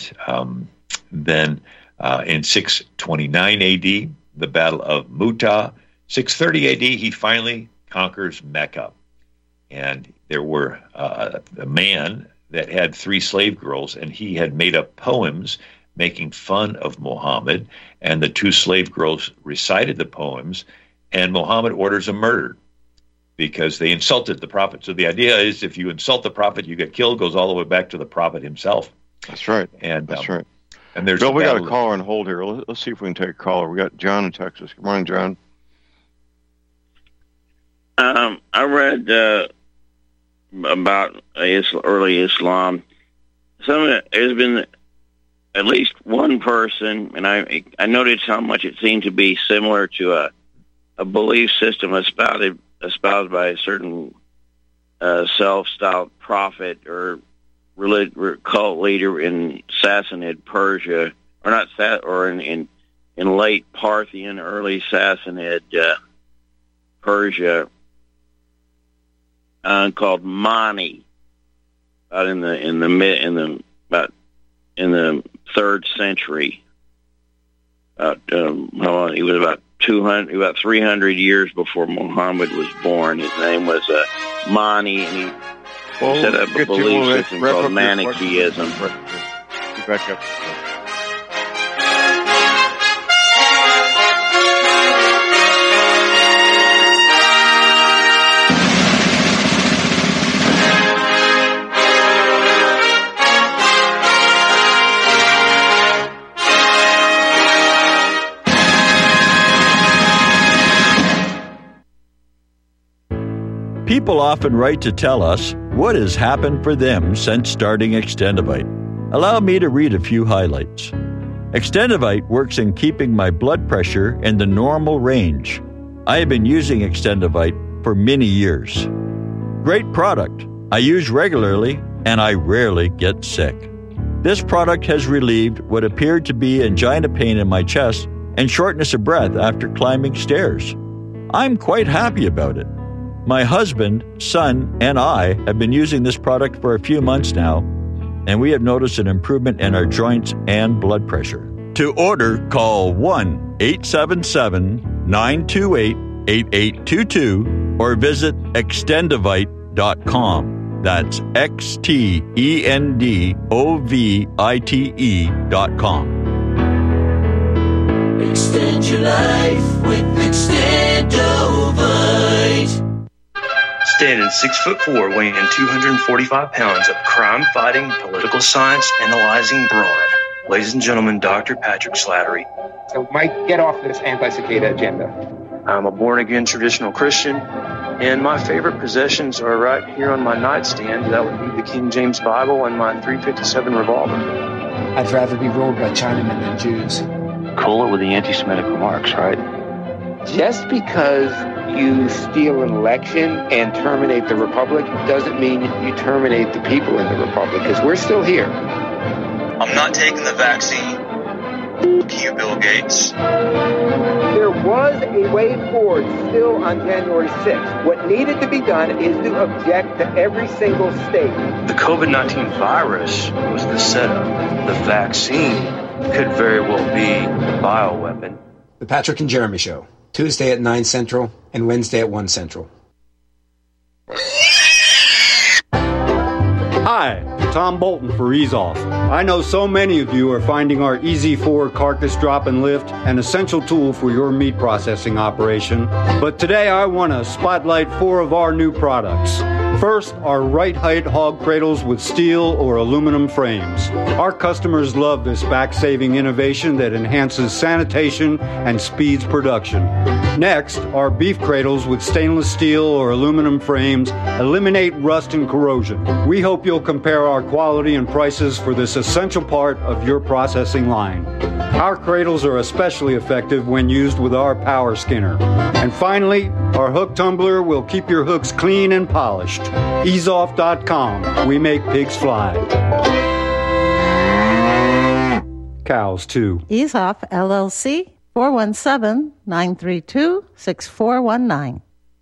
Speaker 3: then in 629 AD, the Battle of Mu'tah. 630 AD, he finally conquers Mecca. And there were a man that had 3 slave girls, and he had made up poems making fun of Muhammad, and the 2 slave girls recited the poems, and Muhammad orders them murdered because they insulted the Prophet. So the idea is if you insult the Prophet, you get killed, goes all the way back to the Prophet himself.
Speaker 2: That's right.
Speaker 3: And
Speaker 2: that's right.
Speaker 3: And there's
Speaker 2: Bill, we got a caller on hold here. Let's see if we can take a caller. We got John in Texas. Good morning, John.
Speaker 14: I read about early Islam. Some of it has been at least one person, and I noticed how much it seemed to be similar to a belief system espoused by a certain self-styled prophet or cult leader in Sassanid Persia, or not or in late Parthian, early Sassanid Persia, called Mani, about in the 3rd century. He was about 300 years before Muhammad was born. His name was Mani, and he set up a belief system called Manichaeism.
Speaker 2: Back up.
Speaker 15: People often write to tell us what has happened for them since starting Extendivite. Allow me to read a few highlights. Extendivite works in keeping my blood pressure in the normal range. I have been using Extendivite for many years. Great product. I use regularly and I rarely get sick. This product has relieved what appeared to be angina pain in my chest and shortness of breath after climbing stairs. I'm quite happy about it. My husband, son, and I have been using this product for a few months now, and we have noticed an improvement in our joints and blood pressure. To order, call 1-877-928-8822 or visit extendivite.com. That's XTENDOVITE.com.
Speaker 16: Extend your life with Extendovite.
Speaker 17: Standing 6'4", weighing 245 pounds of crime-fighting, political science analyzing brawn. Ladies and gentlemen, Dr. Patrick Slattery.
Speaker 18: So, Mike, get off this anti-cicada agenda.
Speaker 17: I'm a born-again traditional Christian, and my favorite possessions are right here on my nightstand. That would be the King James Bible and my .357 revolver.
Speaker 18: I'd rather be ruled by Chinamen than Jews.
Speaker 17: Cool it with the anti-Semitic remarks, right?
Speaker 18: Just because you steal an election and terminate the republic doesn't mean you terminate the people in the republic, because we're still here.
Speaker 17: I'm not taking the vaccine. F*** you, Bill Gates.
Speaker 18: There was a way forward still on January 6th. What needed to be done is to object to every single state.
Speaker 17: The COVID-19 virus was the setup. The vaccine could very well be the bioweapon.
Speaker 19: The Patrick and Jeremy Show. Tuesday at 9 Central and Wednesday at 1 Central.
Speaker 20: Hi, Tom Bolton for Ease Off. I know so many of you are finding our Easy 4 carcass drop and lift an essential tool for your meat processing operation. But today I want to spotlight 4 of our new products. First, our right height hog cradles with steel or aluminum frames. Our customers love this back-saving innovation that enhances sanitation and speeds production. Next, our beef cradles with stainless steel or aluminum frames eliminate rust and corrosion. We hope you'll compare our quality and prices for this essential part of your processing line. Our cradles are especially effective when used with our power skinner. And finally, our hook tumbler will keep your hooks clean and polished. Easeoff.com. We make pigs fly. Cows, too.
Speaker 21: Ease Off, LLC, 417-932-6419.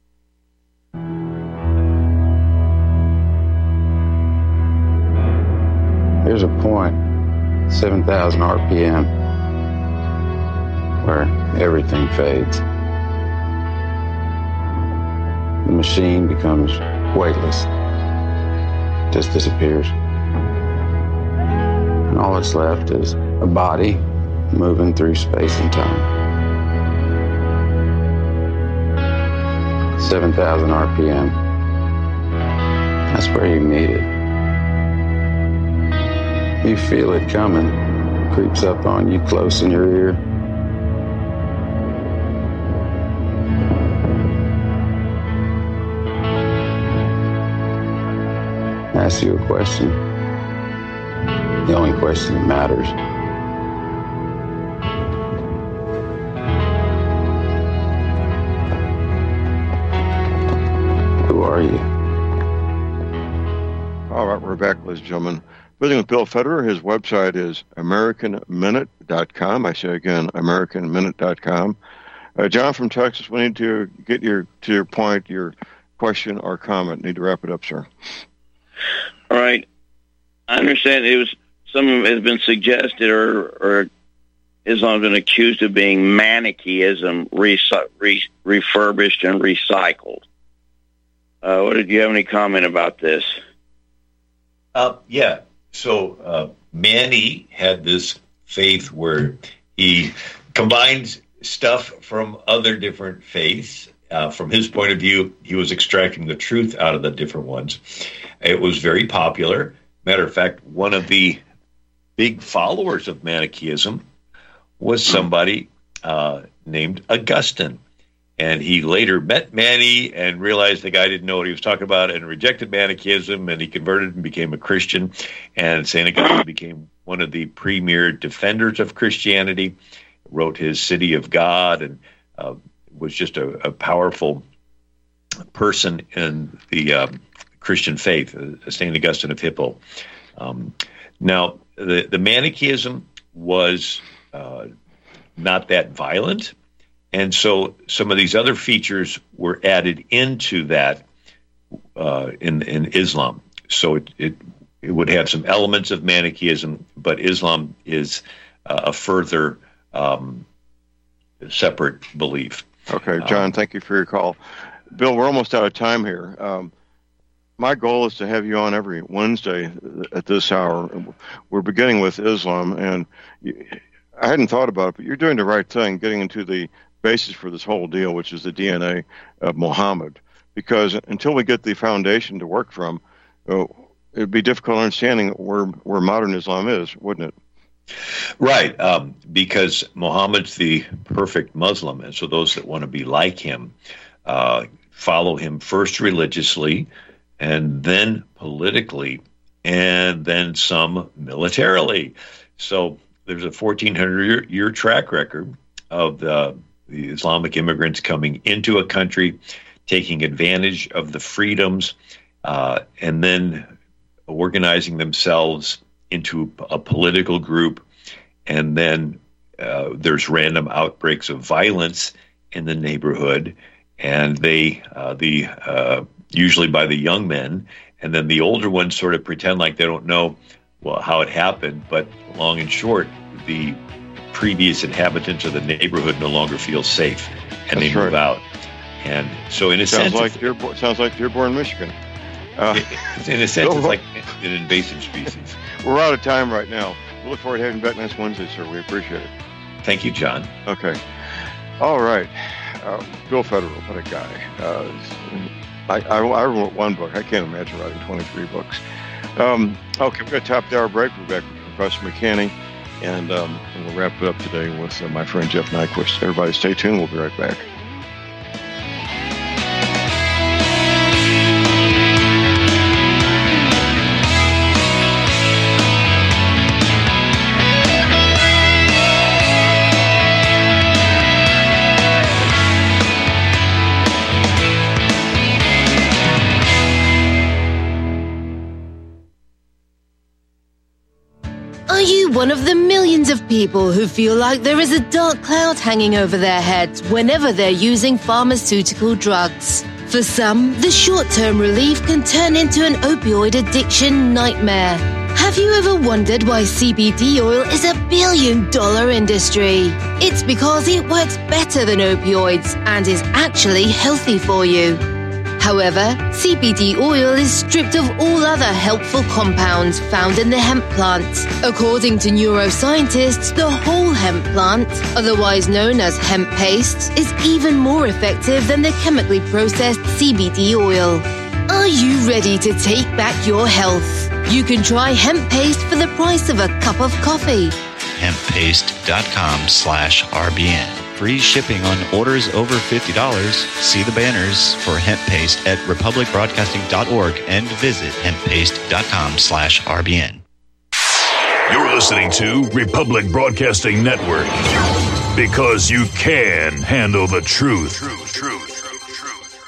Speaker 22: There's a point, 7,000 RPM, where everything fades. The machine becomes weightless, just disappears. And all that's left is a body moving through space and time. 7,000 RPM. That's where you need it. You feel it coming, creeps up on you close in your ear. Ask you a question. The only question that matters. Who are you?
Speaker 2: All right, we're back, ladies and gentlemen. Visiting with Bill Federer. His website is AmericanMinute.com. I say again, AmericanMinute.com. John from Texas, we need to get to your point, your question or comment. Need to wrap it up, sir.
Speaker 14: All right. I understand some of it has been suggested or Islam's been accused of being Manichaeism refurbished and recycled. Do you have any comment about this?
Speaker 3: Yeah. So Mani had this faith where he combines stuff from other different faiths. From his point of view, he was extracting the truth out of the different ones. It was very popular. Matter of fact, one of the big followers of Manichaeism was somebody named Augustine. And he later met Mani and realized the guy didn't know what he was talking about and rejected Manichaeism, and he converted and became a Christian. And St. Augustine became one of the premier defenders of Christianity, wrote his City of God, and was just a powerful person in the Christian faith, St. Augustine of Hippo. Now, the Manichaeism was not that violent, and so some of these other features were added into that in Islam. So it would have some elements of Manichaeism, but Islam is a further separate belief.
Speaker 2: Okay, John, thank you for your call. Bill, we're almost out of time here. My goal is to have you on every Wednesday at this hour. We're beginning with Islam, and I hadn't thought about it, but you're doing the right thing, getting into the basis for this whole deal, which is the DNA of Muhammad. Because until we get the foundation to work from, it'd be difficult understanding where modern Islam is, wouldn't it?
Speaker 3: Right, because Muhammad's the perfect Muslim, and so those that want to be like him follow him first religiously, and then politically, and then some militarily. So there's a 1,400-year track record of the Islamic immigrants coming into a country, taking advantage of the freedoms, and then organizing themselves into a political group, and then there's random outbreaks of violence in the neighborhood, and they usually by the young men, and then the older ones sort of pretend like they don't know how it happened, but long and short, the previous inhabitants of the neighborhood no longer feel safe, and they move out. And so in a sense,
Speaker 2: sounds like Dearborn, Michigan.
Speaker 3: In a sense, it's like an invasive species.
Speaker 2: We're out of time right now. We look forward to having you back next Wednesday, sir. We appreciate it.
Speaker 3: Thank you, John.
Speaker 2: Okay. All right. Bill Federer, what a guy. I wrote one book. I can't imagine writing 23 books. Okay, we're going to top the hour break. We're back with Professor McCanney, and we'll wrap it up today with my friend Jeff Nyquist. Everybody stay tuned. We'll be right back.
Speaker 1: One of the millions of people who feel like there is a dark cloud hanging over their heads whenever they're using pharmaceutical drugs. For some, the short-term relief can turn into an opioid addiction nightmare. Have you ever wondered why CBD oil is $1 billion industry? It's because it works better than opioids and is actually healthy for you. However, CBD oil is stripped of all other helpful compounds found in the hemp plant. According to neuroscientists, the whole hemp plant, otherwise known as hemp paste, is even more effective than the chemically processed CBD oil. Are you ready to take back your health? You can try hemp paste for the price of a cup of coffee.
Speaker 5: Hemppaste.com/RBN. Free shipping on orders over $50. See the banners for hemp paste at republicbroadcasting.org and visit hemppaste.com/RBN.
Speaker 23: You're listening to Republic Broadcasting Network, because you can handle the truth.